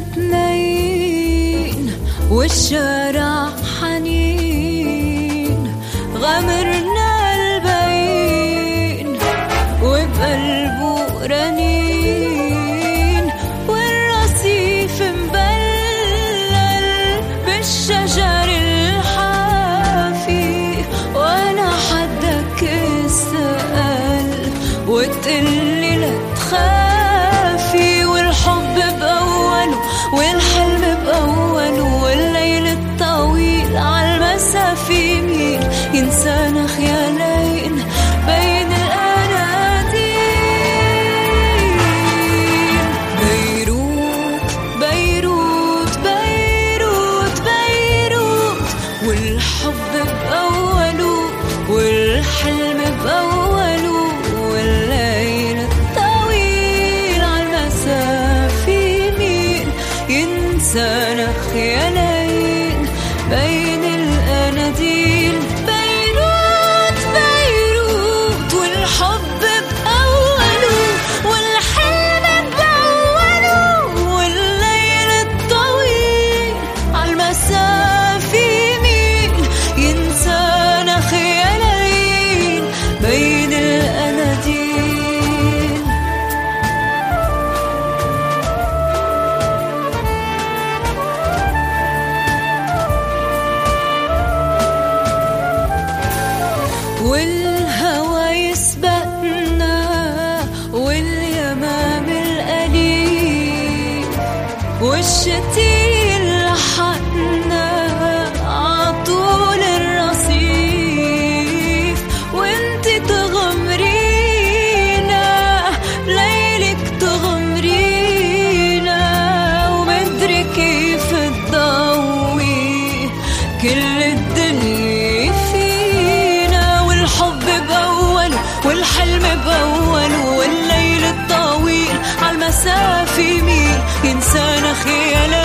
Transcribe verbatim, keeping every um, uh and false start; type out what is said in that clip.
اتنين والشارع حنين، غامرنا البين وبقلبه رنين، والرصيف مبلل بالشجر الحافي، ولا حدك اسأل وتقلي لا تخافي، والحب بأوله والحلم بأوله، والليل الطويل عالمسافي مين ينسانا خيالين بين الأناديل. بيروت بيروت بيروت بيروت، والحب بأوله والحلم بأوله، والليل الطويل عالمسافي مين ينسانا خيالين بين الأناديل. بيروت بيروت، والحب بأوله والحلم بأوله، والليل الطويل عالمسافي مين ينسانا خيالين بين الأناديل. والهوى يسبقنا واليمام القليل، والشتي لحقنا عطول الرصيف، وانت تغمرينا ليلك تغمرينا، ومدري كيف تضوي كل الدنيا فينا، والحب بأوله والحلم بأوله، والليل الطويل عالمسافي مين ينسانا خيالين